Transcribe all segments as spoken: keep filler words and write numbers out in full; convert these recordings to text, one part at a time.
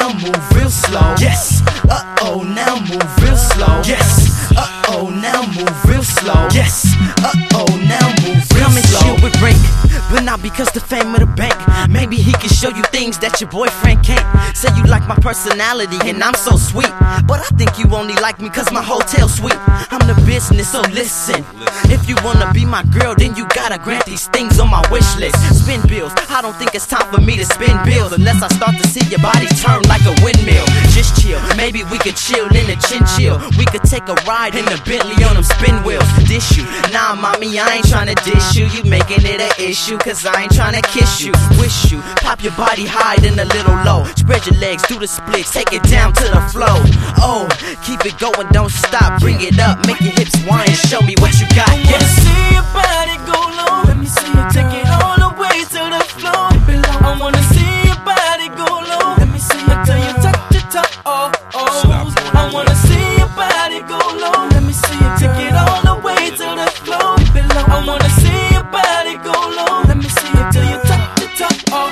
now move real slow. Yes. Uh-oh, now move real slow. Yes. Uh-oh, now move real slow. Yes. Uh-oh, now move real slow. Come and chill with Rick, but not because the fame of the bank. Maybe he can show you things that your boyfriend can't. Say you like my personality and I'm so sweet, but I think you only like me cause my hotel suite. I'm the business, so listen. If you wanna be my girl, then you gotta grant these things on my wish list. Spin bills, I don't think it's time for me to spin bills unless I start to see your body turn like a windmill. Just chill, maybe we could chill in a chin chill. We could take a ride in the Bentley on them spin wheels. Dish you, nah mommy, I ain't tryna dish you. You making it an issue cause I ain't tryna kiss you. Wish you, pop your body high and a little low. Spread your legs, do the splits, take it down to the flow. Oh, keep it going, don't stop, bring it up, make your hips whine, show me what you got. I wanna see your body go low. Let me see you take it all the way to the floor. I wanna see your body go low. Let me see you till you touch the top. Oh, oh. I wanna see your body go low. Let me see you take it all the way to the floor. I wanna see your body go low. Let me see you till you touch the top. Oh,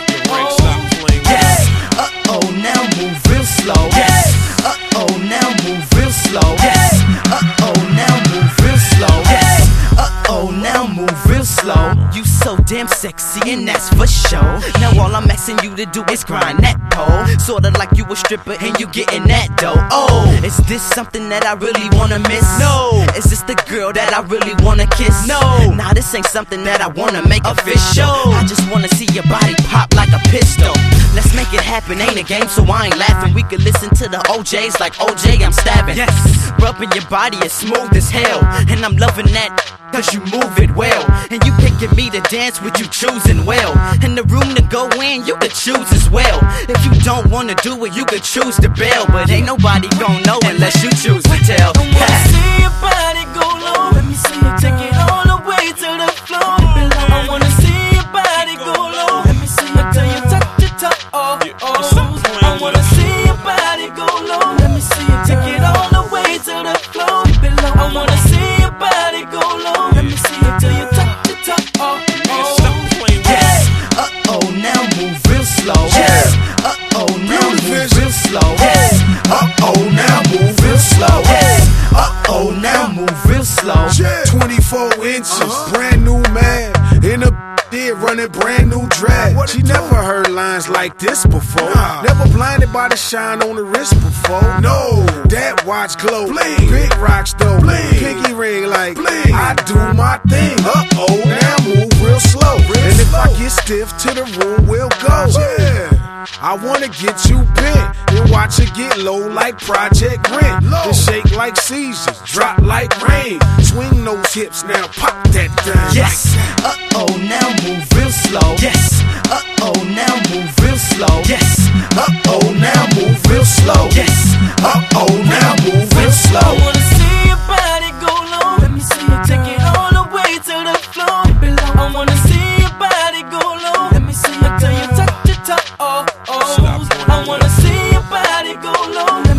oh. Yes. Uh-oh, now move real slow. Yes. Uh-oh, now move real slow. Yes. Uh-oh, now move real slow. Yes. Uh-oh, now move real slow. You so damn sexy and that's for sure. Now all I'm asking you to do is grind that pole. Sorta like you a stripper and you getting that dough. Oh, is this something that I really wanna miss? No. Is this the girl that I really wanna kiss? No. Nah, this ain't something that I wanna make official. I just wanna see your body pop like a pistol. Let's make it happen, ain't a game so I ain't laughing. We could listen to the O Js like O J, I'm stabbing. Yes. Rubbing your body is smooth as hell, and I'm loving that cause you move it well. And you picking me to dance with, you choosing well. And the room to go in, you could choose as well. If you don't wanna do it, you could choose to bail, but ain't nobody gon' know unless you choose to tell. I wanna see your body go low. Let me see you take it all the way to the floor. I wanna see your body go low. Let me see you till you touch the top. Oh, oh. I wanna see your body go low. Let me see you take it all the way to the floor. I wanna see your body go low. Let me see you till you touch the top. Oh, oh. Yes. Uh-oh, now move real slow. Yes. Uh-oh, now move real slow. Yes. Uh-oh, now move real slow. Yes. Uh-oh, now move real slow. twenty-four inches, brand new man. In a did running brand new drag. She never heard lines like this before. Never blinded by the shine on the wrist before. No, that watch glow. Bling. Big rocks though. Bling. Pinky ring like bling. I do my thing. Uh-oh, now move real slow. Real and if slow. I get stiff to the room, we'll go. Yeah. I wanna get you bent and watch it get low like Project Rent. Then shake like seizures, drop like rain. Swing those hips now, pop that thing. Yes. Like uh-oh, now move real slow. Yes. Uh-oh, now move real slow. Yes. Uh-oh, now move real slow. Yes. Uh-oh, now move real slow. I wanna see your body go low. Let me see you take it all the way to the floor. I wanna see your body go low. Let me see you till you touch the top. Oh, oh. I wanna see your body go low.